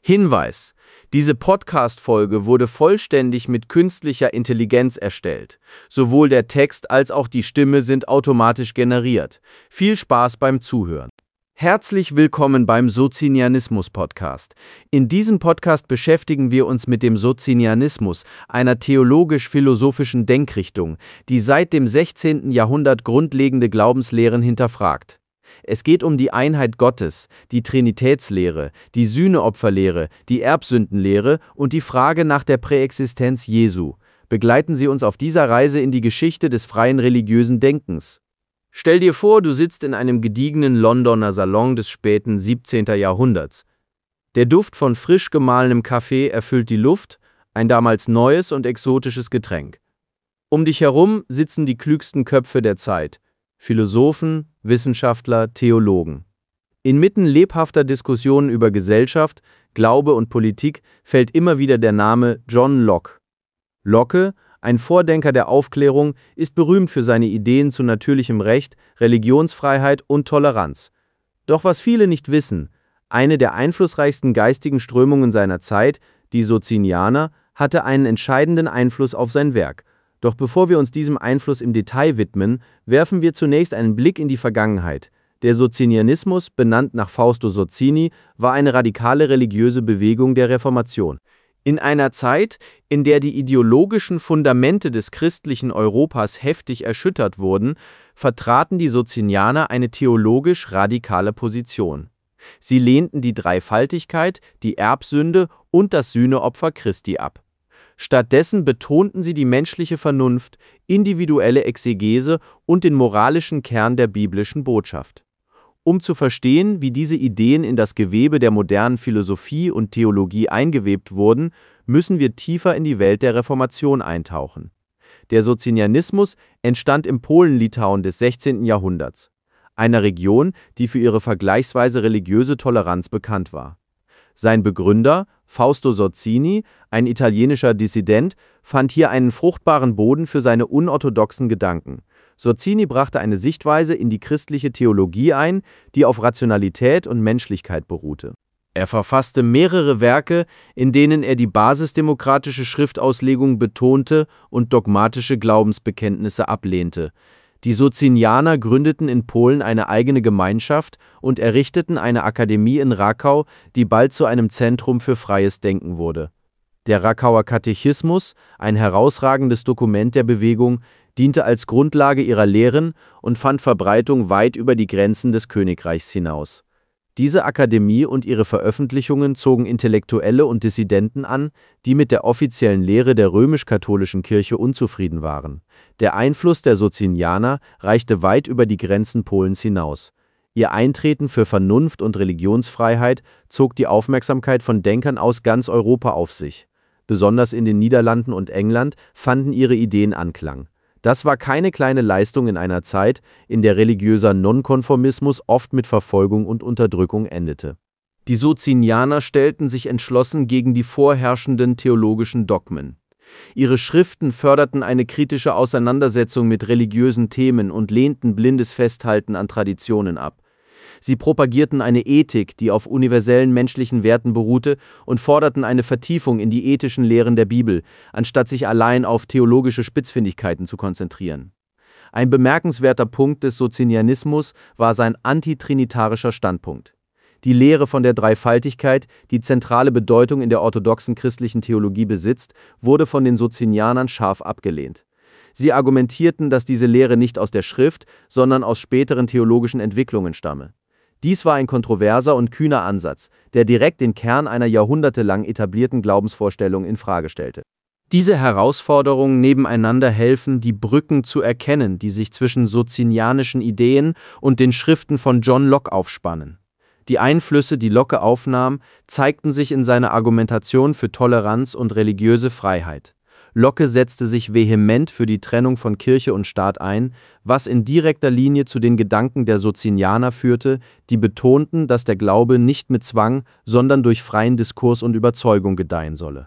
Hinweis: Diese Podcast-Folge wurde vollständig mit künstlicher Intelligenz erstellt. Sowohl der Text als auch die Stimme sind automatisch generiert. Viel Spaß beim Zuhören. Herzlich willkommen beim Socinianismus-Podcast. In diesem Podcast beschäftigen wir uns mit dem Socinianismus, einer theologisch-philosophischen Denkrichtung, die seit dem 16. Jahrhundert grundlegende Glaubenslehren hinterfragt. Es geht um die Einheit Gottes, die Trinitätslehre, die Sühneopferlehre, die Erbsündenlehre und die Frage nach der Präexistenz Jesu. Begleiten Sie uns auf dieser Reise in die Geschichte des freien religiösen Denkens. Stell dir vor, du sitzt in einem gediegenen Londoner Salon des späten 17. Jahrhunderts. Der Duft von frisch gemahlenem Kaffee erfüllt die Luft, ein damals neues und exotisches Getränk. Um dich herum sitzen die klügsten Köpfe der Zeit: Philosophen, Wissenschaftler, Theologen. Inmitten lebhafter Diskussionen über Gesellschaft, Glaube und Politik fällt immer wieder der Name John Locke. Locke, ein Vordenker der Aufklärung, ist berühmt für seine Ideen zu natürlichem Recht, Religionsfreiheit und Toleranz. Doch was viele nicht wissen: Eine der einflussreichsten geistigen Strömungen seiner Zeit, die Socinianer, hatte einen entscheidenden Einfluss auf sein Werk. Doch bevor wir uns diesem Einfluss im Detail widmen, werfen wir zunächst einen Blick in die Vergangenheit. Der Socinianismus, benannt nach Fausto Sozzini, war eine radikale religiöse Bewegung der Reformation. In einer Zeit, in der die ideologischen Fundamente des christlichen Europas heftig erschüttert wurden, vertraten die Socinianer eine theologisch radikale Position. Sie lehnten die Dreifaltigkeit, die Erbsünde und das Sühneopfer Christi ab. Stattdessen betonten sie die menschliche Vernunft, individuelle Exegese und den moralischen Kern der biblischen Botschaft. Um zu verstehen, wie diese Ideen in das Gewebe der modernen Philosophie und Theologie eingewebt wurden, müssen wir tiefer in die Welt der Reformation eintauchen. Der Socinianismus entstand im Polen-Litauen des 16. Jahrhunderts, einer Region, die für ihre vergleichsweise religiöse Toleranz bekannt war. Sein Begründer, Fausto Sozzini, ein italienischer Dissident, fand hier einen fruchtbaren Boden für seine unorthodoxen Gedanken. Sozzini brachte eine Sichtweise in die christliche Theologie ein, die auf Rationalität und Menschlichkeit beruhte. Er verfasste mehrere Werke, in denen er die basisdemokratische Schriftauslegung betonte und dogmatische Glaubensbekenntnisse ablehnte. Die Socinianer gründeten in Polen eine eigene Gemeinschaft und errichteten eine Akademie in Rakau, die bald zu einem Zentrum für freies Denken wurde. Der Rakauer Katechismus, ein herausragendes Dokument der Bewegung, diente als Grundlage ihrer Lehren und fand Verbreitung weit über die Grenzen des Königreichs hinaus. Diese Akademie und ihre Veröffentlichungen zogen Intellektuelle und Dissidenten an, die mit der offiziellen Lehre der römisch-katholischen Kirche unzufrieden waren. Der Einfluss der Socinianer reichte weit über die Grenzen Polens hinaus. Ihr Eintreten für Vernunft und Religionsfreiheit zog die Aufmerksamkeit von Denkern aus ganz Europa auf sich. Besonders in den Niederlanden und England fanden ihre Ideen Anklang. Das war keine kleine Leistung in einer Zeit, in der religiöser Nonkonformismus oft mit Verfolgung und Unterdrückung endete. Die Socinianer stellten sich entschlossen gegen die vorherrschenden theologischen Dogmen. Ihre Schriften förderten eine kritische Auseinandersetzung mit religiösen Themen und lehnten blindes Festhalten an Traditionen ab. Sie propagierten eine Ethik, die auf universellen menschlichen Werten beruhte, und forderten eine Vertiefung in die ethischen Lehren der Bibel, anstatt sich allein auf theologische Spitzfindigkeiten zu konzentrieren. Ein bemerkenswerter Punkt des Socinianismus war sein antitrinitarischer Standpunkt. Die Lehre von der Dreifaltigkeit, die zentrale Bedeutung in der orthodoxen christlichen Theologie besitzt, wurde von den Socinianern scharf abgelehnt. Sie argumentierten, dass diese Lehre nicht aus der Schrift, sondern aus späteren theologischen Entwicklungen stamme. Dies war ein kontroverser und kühner Ansatz, der direkt den Kern einer jahrhundertelang etablierten Glaubensvorstellung infrage stellte. Diese Herausforderungen nebeneinander helfen, die Brücken zu erkennen, die sich zwischen socinianischen Ideen und den Schriften von John Locke aufspannen. Die Einflüsse, die Locke aufnahm, zeigten sich in seiner Argumentation für Toleranz und religiöse Freiheit. Locke setzte sich vehement für die Trennung von Kirche und Staat ein, was in direkter Linie zu den Gedanken der Socinianer führte, die betonten, dass der Glaube nicht mit Zwang, sondern durch freien Diskurs und Überzeugung gedeihen solle.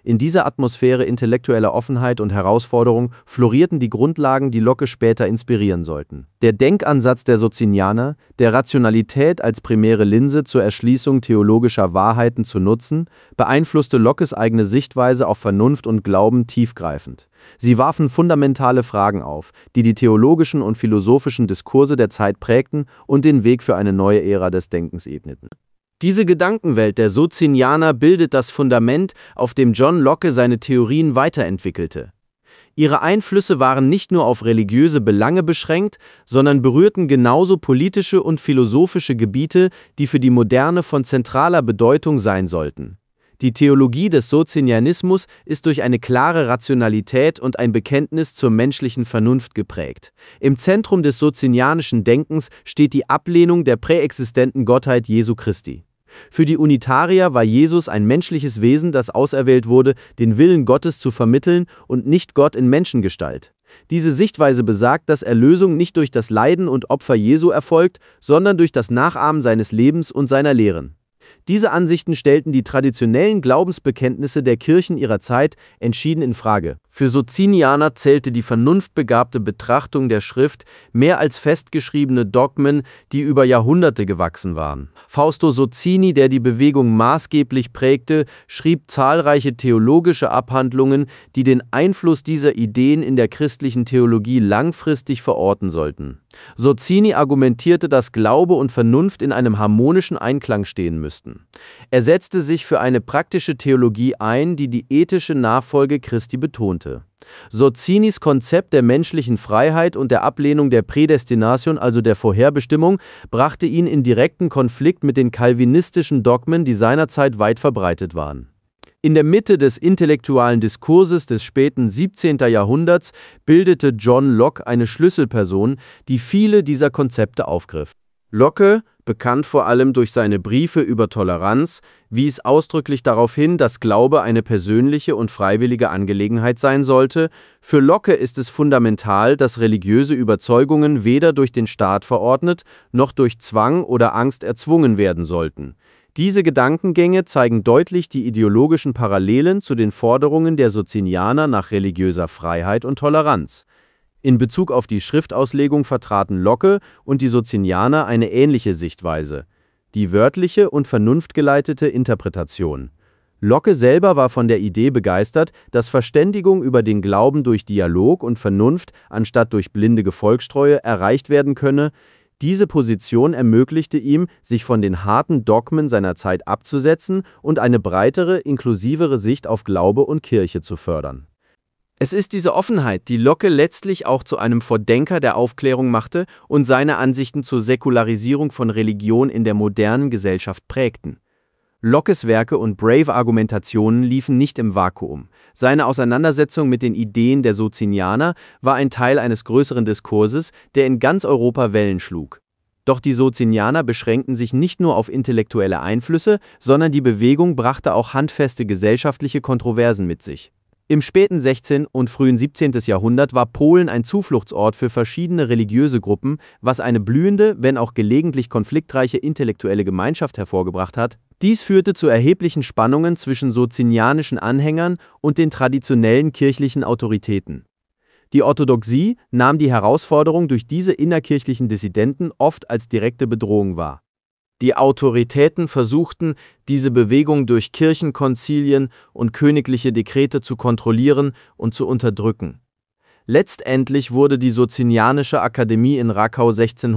In dieser Atmosphäre intellektueller Offenheit und Herausforderung florierten die Grundlagen, die Locke später inspirieren sollten. Der Denkansatz der Socinianer, der Rationalität als primäre Linse zur Erschließung theologischer Wahrheiten zu nutzen, beeinflusste Lockes eigene Sichtweise auf Vernunft und Glauben tiefgreifend. Sie warfen fundamentale Fragen auf, die die theologischen und philosophischen Diskurse der Zeit prägten und den Weg für eine neue Ära des Denkens ebneten. Diese Gedankenwelt der Socinianer bildet das Fundament, auf dem John Locke seine Theorien weiterentwickelte. Ihre Einflüsse waren nicht nur auf religiöse Belange beschränkt, sondern berührten genauso politische und philosophische Gebiete, die für die Moderne von zentraler Bedeutung sein sollten. Die Theologie des Socinianismus ist durch eine klare Rationalität und ein Bekenntnis zur menschlichen Vernunft geprägt. Im Zentrum des socinianischen Denkens steht die Ablehnung der präexistenten Gottheit Jesu Christi. Für die Unitarier war Jesus ein menschliches Wesen, das auserwählt wurde, den Willen Gottes zu vermitteln und nicht Gott in Menschengestalt. Diese Sichtweise besagt, dass Erlösung nicht durch das Leiden und Opfer Jesu erfolgt, sondern durch das Nachahmen seines Lebens und seiner Lehren. Diese Ansichten stellten die traditionellen Glaubensbekenntnisse der Kirchen ihrer Zeit entschieden in Frage. Für Socinianer zählte die vernunftbegabte Betrachtung der Schrift mehr als festgeschriebene Dogmen, die über Jahrhunderte gewachsen waren. Fausto Sozzini, der die Bewegung maßgeblich prägte, schrieb zahlreiche theologische Abhandlungen, die den Einfluss dieser Ideen in der christlichen Theologie langfristig verorten sollten. Sozzini argumentierte, dass Glaube und Vernunft in einem harmonischen Einklang stehen müssten. Er setzte sich für eine praktische Theologie ein, die die ethische Nachfolge Christi betonte. Sozzinis Konzept der menschlichen Freiheit und der Ablehnung der Prädestination, also der Vorherbestimmung, brachte ihn in direkten Konflikt mit den calvinistischen Dogmen, die seinerzeit weit verbreitet waren. In der Mitte des intellektualen Diskurses des späten 17. Jahrhunderts bildete John Locke eine Schlüsselperson, die viele dieser Konzepte aufgriff. Locke, bekannt vor allem durch seine Briefe über Toleranz, wies ausdrücklich darauf hin, dass Glaube eine persönliche und freiwillige Angelegenheit sein sollte. Für Locke ist es fundamental, dass religiöse Überzeugungen weder durch den Staat verordnet, noch durch Zwang oder Angst erzwungen werden sollten. Diese Gedankengänge zeigen deutlich die ideologischen Parallelen zu den Forderungen der Socinianer nach religiöser Freiheit und Toleranz. In Bezug auf die Schriftauslegung vertraten Locke und die Socinianer eine ähnliche Sichtweise, die wörtliche und vernunftgeleitete Interpretation. Locke selber war von der Idee begeistert, dass Verständigung über den Glauben durch Dialog und Vernunft anstatt durch blinde Gefolgstreue erreicht werden könne. Diese Position ermöglichte ihm, sich von den harten Dogmen seiner Zeit abzusetzen und eine breitere, inklusivere Sicht auf Glaube und Kirche zu fördern. Es ist diese Offenheit, die Locke letztlich auch zu einem Vordenker der Aufklärung machte und seine Ansichten zur Säkularisierung von Religion in der modernen Gesellschaft prägten. Lockes Werke und brave Argumentationen liefen nicht im Vakuum. Seine Auseinandersetzung mit den Ideen der Socinianer war ein Teil eines größeren Diskurses, der in ganz Europa Wellen schlug. Doch die Socinianer beschränkten sich nicht nur auf intellektuelle Einflüsse, sondern die Bewegung brachte auch handfeste gesellschaftliche Kontroversen mit sich. Im späten 16. und frühen 17. Jahrhundert war Polen ein Zufluchtsort für verschiedene religiöse Gruppen, was eine blühende, wenn auch gelegentlich konfliktreiche intellektuelle Gemeinschaft hervorgebracht hat. Dies führte zu erheblichen Spannungen zwischen socinianischen Anhängern und den traditionellen kirchlichen Autoritäten. Die Orthodoxie nahm die Herausforderung durch diese innerkirchlichen Dissidenten oft als direkte Bedrohung wahr. Die Autoritäten versuchten, diese Bewegung durch Kirchenkonzilien und königliche Dekrete zu kontrollieren und zu unterdrücken. Letztendlich wurde die Socinianische Akademie in Rackau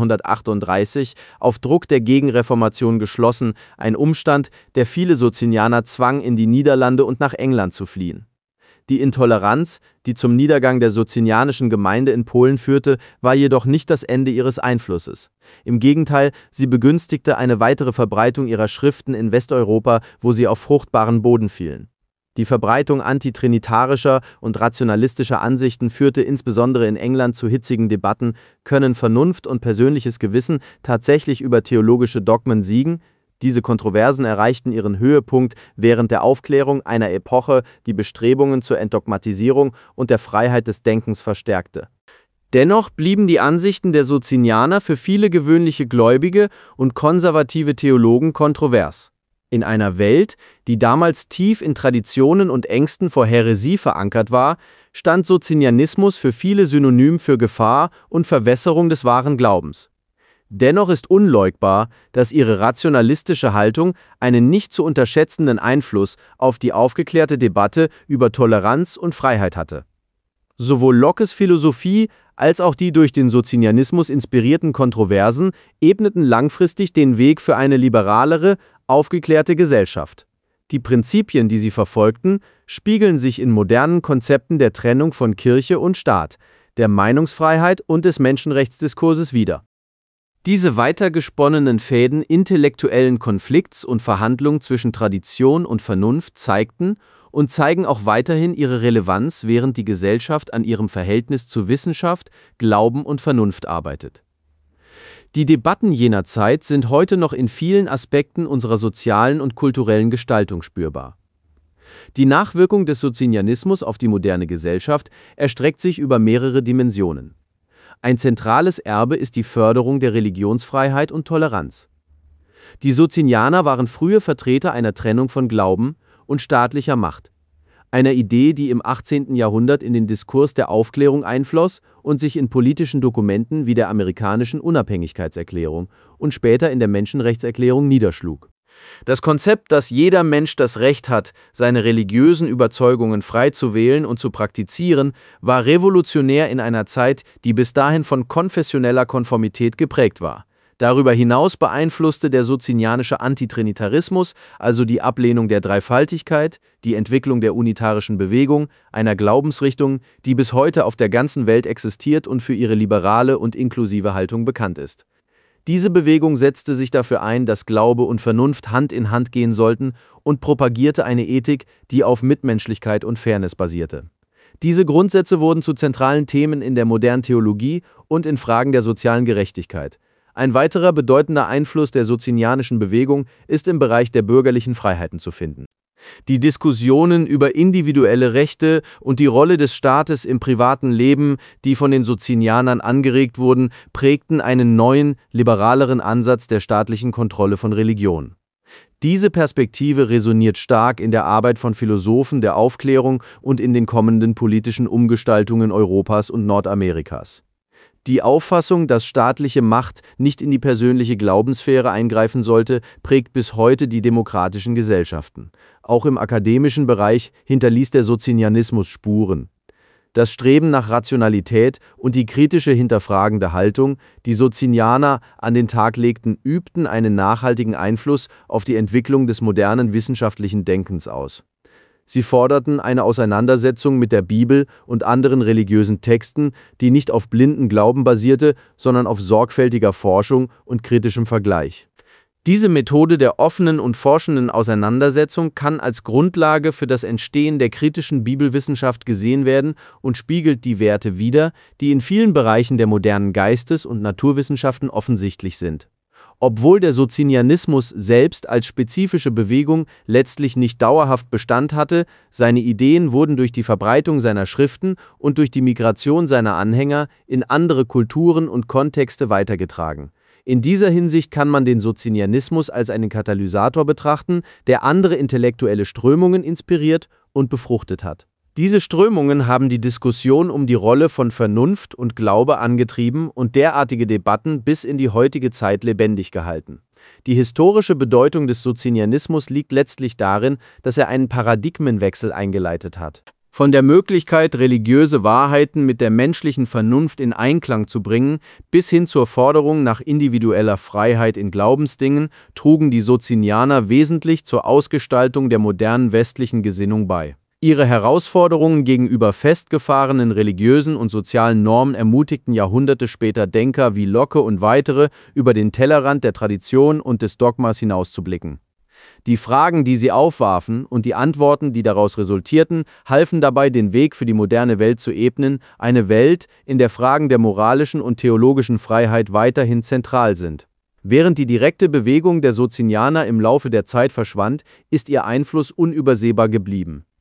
1638 auf Druck der Gegenreformation geschlossen, ein Umstand, der viele Socinianer zwang, in die Niederlande und nach England zu fliehen. Die Intoleranz, die zum Niedergang der Socinianischen Gemeinde in Polen führte, war jedoch nicht das Ende ihres Einflusses. Im Gegenteil, sie begünstigte eine weitere Verbreitung ihrer Schriften in Westeuropa, wo sie auf fruchtbaren Boden fielen. Die Verbreitung antitrinitarischer und rationalistischer Ansichten führte insbesondere in England zu hitzigen Debatten: Können Vernunft und persönliches Gewissen tatsächlich über theologische Dogmen siegen? Diese Kontroversen erreichten ihren Höhepunkt während der Aufklärung, einer Epoche, die Bestrebungen zur Entdogmatisierung und der Freiheit des Denkens verstärkte. Dennoch blieben die Ansichten der Socinianer für viele gewöhnliche Gläubige und konservative Theologen kontrovers. In einer Welt, die damals tief in Traditionen und Ängsten vor Häresie verankert war, stand Socinianismus für viele synonym für Gefahr und Verwässerung des wahren Glaubens. Dennoch ist unleugbar, dass ihre rationalistische Haltung einen nicht zu unterschätzenden Einfluss auf die aufgeklärte Debatte über Toleranz und Freiheit hatte. Sowohl Lockes Philosophie als auch die durch den Socinianismus inspirierten Kontroversen ebneten langfristig den Weg für eine liberalere, aufgeklärte Gesellschaft. Die Prinzipien, die sie verfolgten, spiegeln sich in modernen Konzepten der Trennung von Kirche und Staat, der Meinungsfreiheit und des Menschenrechtsdiskurses wider. Diese weitergesponnenen Fäden intellektuellen Konflikts und Verhandlungen zwischen Tradition und Vernunft zeigten und zeigen auch weiterhin ihre Relevanz, während die Gesellschaft an ihrem Verhältnis zu Wissenschaft, Glauben und Vernunft arbeitet. Die Debatten jener Zeit sind heute noch in vielen Aspekten unserer sozialen und kulturellen Gestaltung spürbar. Die Nachwirkung des Socinianismus auf die moderne Gesellschaft erstreckt sich über mehrere Dimensionen. Ein zentrales Erbe ist die Förderung der Religionsfreiheit und Toleranz. Die Socinianer waren frühe Vertreter einer Trennung von Glauben und staatlicher Macht, einer Idee, die im 18. Jahrhundert in den Diskurs der Aufklärung einfloss und sich in politischen Dokumenten wie der amerikanischen Unabhängigkeitserklärung und später in der Menschenrechtserklärung niederschlug. Das Konzept, dass jeder Mensch das Recht hat, seine religiösen Überzeugungen frei zu wählen und zu praktizieren, war revolutionär in einer Zeit, die bis dahin von konfessioneller Konformität geprägt war. Darüber hinaus beeinflusste der socinianische Antitrinitarismus, also die Ablehnung der Dreifaltigkeit, die Entwicklung der unitarischen Bewegung, einer Glaubensrichtung, die bis heute auf der ganzen Welt existiert und für ihre liberale und inklusive Haltung bekannt ist. Diese Bewegung setzte sich dafür ein, dass Glaube und Vernunft Hand in Hand gehen sollten und propagierte eine Ethik, die auf Mitmenschlichkeit und Fairness basierte. Diese Grundsätze wurden zu zentralen Themen in der modernen Theologie und in Fragen der sozialen Gerechtigkeit. Ein weiterer bedeutender Einfluss der socinianischen Bewegung ist im Bereich der bürgerlichen Freiheiten zu finden. Die Diskussionen über individuelle Rechte und die Rolle des Staates im privaten Leben, die von den Socinianern angeregt wurden, prägten einen neuen, liberaleren Ansatz der staatlichen Kontrolle von Religion. Diese Perspektive resoniert stark in der Arbeit von Philosophen der Aufklärung und in den kommenden politischen Umgestaltungen Europas und Nordamerikas. Die Auffassung, dass staatliche Macht nicht in die persönliche Glaubenssphäre eingreifen sollte, prägt bis heute die demokratischen Gesellschaften. Auch im akademischen Bereich hinterließ der Socinianismus Spuren. Das Streben nach Rationalität und die kritische hinterfragende Haltung, die Socinianer an den Tag legten, übten einen nachhaltigen Einfluss auf die Entwicklung des modernen wissenschaftlichen Denkens aus. Sie forderten eine Auseinandersetzung mit der Bibel und anderen religiösen Texten, die nicht auf blinden Glauben basierte, sondern auf sorgfältiger Forschung und kritischem Vergleich. Diese Methode der offenen und forschenden Auseinandersetzung kann als Grundlage für das Entstehen der kritischen Bibelwissenschaft gesehen werden und spiegelt die Werte wider, die in vielen Bereichen der modernen Geistes- und Naturwissenschaften offensichtlich sind. Obwohl der Socinianismus selbst als spezifische Bewegung letztlich nicht dauerhaft Bestand hatte, seine Ideen wurden durch die Verbreitung seiner Schriften und durch die Migration seiner Anhänger in andere Kulturen und Kontexte weitergetragen. In dieser Hinsicht kann man den Socinianismus als einen Katalysator betrachten, der andere intellektuelle Strömungen inspiriert und befruchtet hat. Diese Strömungen haben die Diskussion um die Rolle von Vernunft und Glaube angetrieben und derartige Debatten bis in die heutige Zeit lebendig gehalten. Die historische Bedeutung des Socinianismus liegt letztlich darin, dass er einen Paradigmenwechsel eingeleitet hat. Von der Möglichkeit, religiöse Wahrheiten mit der menschlichen Vernunft in Einklang zu bringen, bis hin zur Forderung nach individueller Freiheit in Glaubensdingen, trugen die Socinianer wesentlich zur Ausgestaltung der modernen westlichen Gesinnung bei. Ihre Herausforderungen gegenüber festgefahrenen religiösen und sozialen Normen ermutigten Jahrhunderte später Denker wie Locke und weitere, über den Tellerrand der Tradition und des Dogmas hinauszublicken. Die Fragen, die sie aufwarfen, und die Antworten, die daraus resultierten, halfen dabei, den Weg für die moderne Welt zu ebnen, eine Welt, in der Fragen der moralischen und theologischen Freiheit weiterhin zentral sind. Während die direkte Bewegung der Socinianer im Laufe der Zeit verschwand, ist ihr Einfluss unübersehbar geblieben.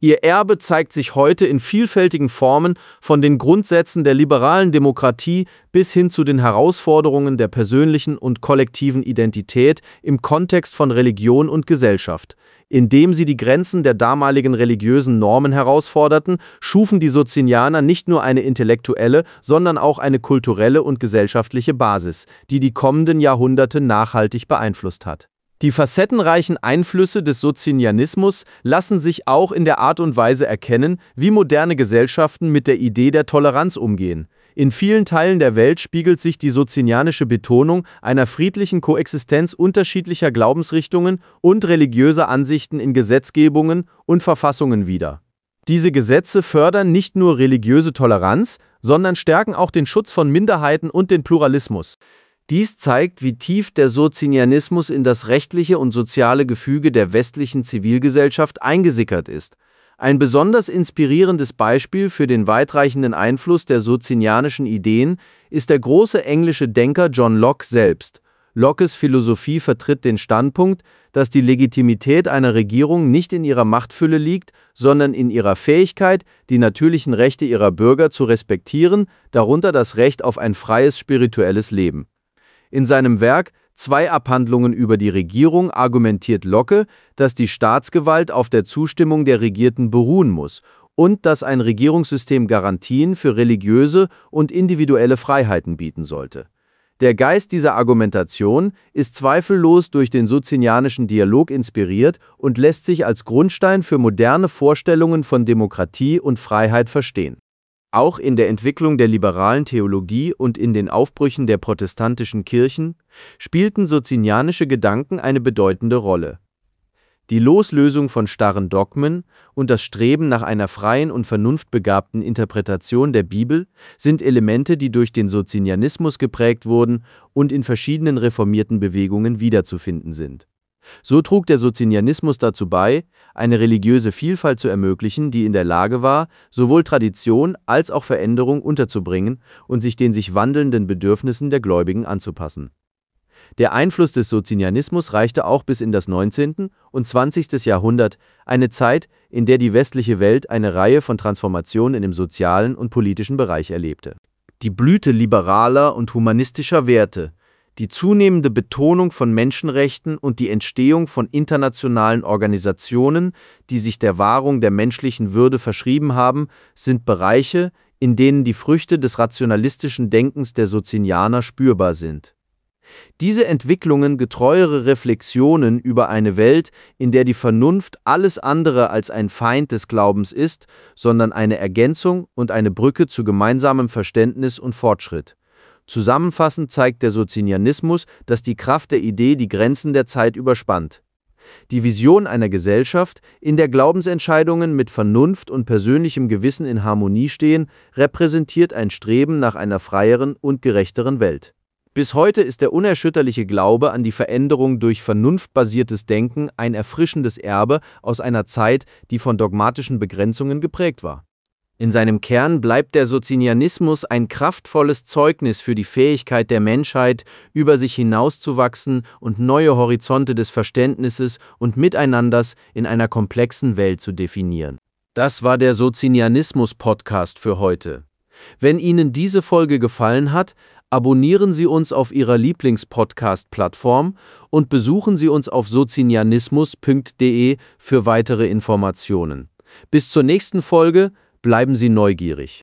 Ihr Erbe zeigt sich heute in vielfältigen Formen, von den Grundsätzen der liberalen Demokratie bis hin zu den Herausforderungen der persönlichen und kollektiven Identität im Kontext von Religion und Gesellschaft. Indem sie die Grenzen der damaligen religiösen Normen herausforderten, schufen die Socinianer nicht nur eine intellektuelle, sondern auch eine kulturelle und gesellschaftliche Basis, die die kommenden Jahrhunderte nachhaltig beeinflusst hat. Die facettenreichen Einflüsse des Socinianismus lassen sich auch in der Art und Weise erkennen, wie moderne Gesellschaften mit der Idee der Toleranz umgehen. In vielen Teilen der Welt spiegelt sich die socinianische Betonung einer friedlichen Koexistenz unterschiedlicher Glaubensrichtungen und religiöser Ansichten in Gesetzgebungen und Verfassungen wider. Diese Gesetze fördern nicht nur religiöse Toleranz, sondern stärken auch den Schutz von Minderheiten und den Pluralismus. Dies zeigt, wie tief der Socinianismus in das rechtliche und soziale Gefüge der westlichen Zivilgesellschaft eingesickert ist. Ein besonders inspirierendes Beispiel für den weitreichenden Einfluss der socinianischen Ideen ist der große englische Denker John Locke selbst. Lockes Philosophie vertritt den Standpunkt, dass die Legitimität einer Regierung nicht in ihrer Machtfülle liegt, sondern in ihrer Fähigkeit, die natürlichen Rechte ihrer Bürger zu respektieren, darunter das Recht auf ein freies spirituelles Leben. In seinem Werk Zwei Abhandlungen über die Regierung argumentiert Locke, dass die Staatsgewalt auf der Zustimmung der Regierten beruhen muss und dass ein Regierungssystem Garantien für religiöse und individuelle Freiheiten bieten sollte. Der Geist dieser Argumentation ist zweifellos durch den socinianischen Dialog inspiriert und lässt sich als Grundstein für moderne Vorstellungen von Demokratie und Freiheit verstehen. Auch in der Entwicklung der liberalen Theologie und in den Aufbrüchen der protestantischen Kirchen spielten socinianische Gedanken eine bedeutende Rolle. Die Loslösung von starren Dogmen und das Streben nach einer freien und vernunftbegabten Interpretation der Bibel sind Elemente, die durch den Socinianismus geprägt wurden und in verschiedenen reformierten Bewegungen wiederzufinden sind. So trug der Socinianismus dazu bei, eine religiöse Vielfalt zu ermöglichen, die in der Lage war, sowohl Tradition als auch Veränderung unterzubringen und sich den sich wandelnden Bedürfnissen der Gläubigen anzupassen. Der Einfluss des Socinianismus reichte auch bis in das 19. und 20. Jahrhundert, eine Zeit, in der die westliche Welt eine Reihe von Transformationen im sozialen und politischen Bereich erlebte. Die Blüte liberaler und humanistischer Werte, die zunehmende Betonung von Menschenrechten und die Entstehung von internationalen Organisationen, die sich der Wahrung der menschlichen Würde verschrieben haben, sind Bereiche, in denen die Früchte des rationalistischen Denkens der Socinianer spürbar sind. Diese Entwicklungen getreuere Reflexionen über eine Welt, in der die Vernunft alles andere als ein Feind des Glaubens ist, sondern eine Ergänzung und eine Brücke zu gemeinsamem Verständnis und Fortschritt. Zusammenfassend zeigt der Socinianismus, dass die Kraft der Idee die Grenzen der Zeit überspannt. Die Vision einer Gesellschaft, in der Glaubensentscheidungen mit Vernunft und persönlichem Gewissen in Harmonie stehen, repräsentiert ein Streben nach einer freieren und gerechteren Welt. Bis heute ist der unerschütterliche Glaube an die Veränderung durch vernunftbasiertes Denken ein erfrischendes Erbe aus einer Zeit, die von dogmatischen Begrenzungen geprägt war. In seinem Kern bleibt der Socinianismus ein kraftvolles Zeugnis für die Fähigkeit der Menschheit, über sich hinauszuwachsen und neue Horizonte des Verständnisses und Miteinanders in einer komplexen Welt zu definieren. Das war der Socinianismus-Podcast für heute. Wenn Ihnen diese Folge gefallen hat, abonnieren Sie uns auf Ihrer Lieblings-Podcast-Plattform und besuchen Sie uns auf socinianismus.de für weitere Informationen. Bis zur nächsten Folge. Bleiben Sie neugierig.